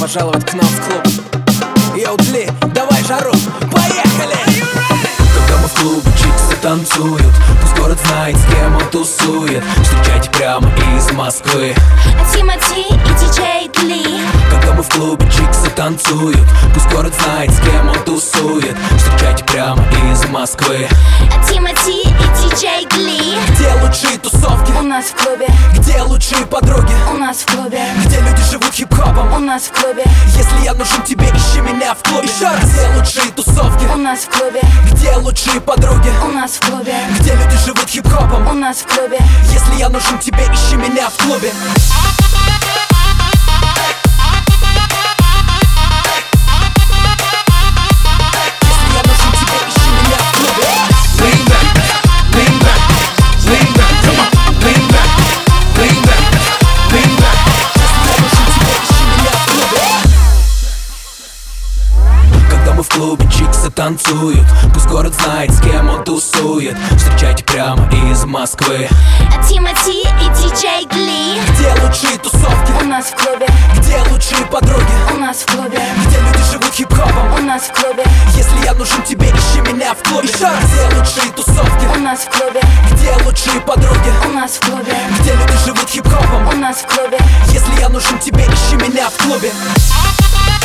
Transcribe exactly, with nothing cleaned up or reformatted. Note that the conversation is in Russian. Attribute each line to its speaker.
Speaker 1: пожаловать к нам в клуб. Йоу, Дли, давай жару, поехали!
Speaker 2: Когда мы в клубе, чиксы танцуют, пусть город знает, с кем он тусует. Встречайте прямо из Москвы
Speaker 3: Тимати и диджей Дли.
Speaker 2: Когда мы в клубе, чиксы танцуют, пусть город знает, с кем он тусует. Встречайте прямо из Москвы
Speaker 3: Тимати и диджей Дли.
Speaker 1: Где лучшие тусовки?
Speaker 3: У нас в клубе.
Speaker 1: Где лучшие подруги?
Speaker 3: У нас в клубе.
Speaker 1: Где люди живут хип-хопом?
Speaker 3: У нас в клубе.
Speaker 1: Если я нужен тебе, ищи меня в клубе. Еще раз. Где лучшие тусовки?
Speaker 3: У нас в клубе.
Speaker 1: Где лучшие подруги?
Speaker 3: У нас в клубе.
Speaker 1: Где люди живут хип-хопом?
Speaker 3: У нас в клубе.
Speaker 1: Если я нужен тебе, ищи меня в клубе. Если я нужен тебе, ищи меня в клубе.
Speaker 2: Lean back, lean back, lean back, come on, lean back, lean back, lean back.
Speaker 1: Если я нужен тебе, ищи меня в клубе.
Speaker 2: Когда мы в клубе, чиксы танцуют, пусть город знает, с кем он тусует. Встречайте прямо из Москвы
Speaker 3: Тимати и диджей Дли.
Speaker 1: Где лучшие тусовки?
Speaker 3: У нас в клубе.
Speaker 1: Где лучшие подруги?
Speaker 3: У нас в клубе.
Speaker 1: Где люди живут хип-хопом?
Speaker 3: У нас в клубе.
Speaker 1: Если я нужен тебе, ищи меня в клубе. Еще раз. Где лучшие тусовки?
Speaker 3: У нас в клубе.
Speaker 1: Где лучшие подруги?
Speaker 3: У нас в клубе.
Speaker 1: Где люди живут хип-хопом?
Speaker 3: У нас в клубе.
Speaker 1: Если я нужен тебе, ищи меня в клубе.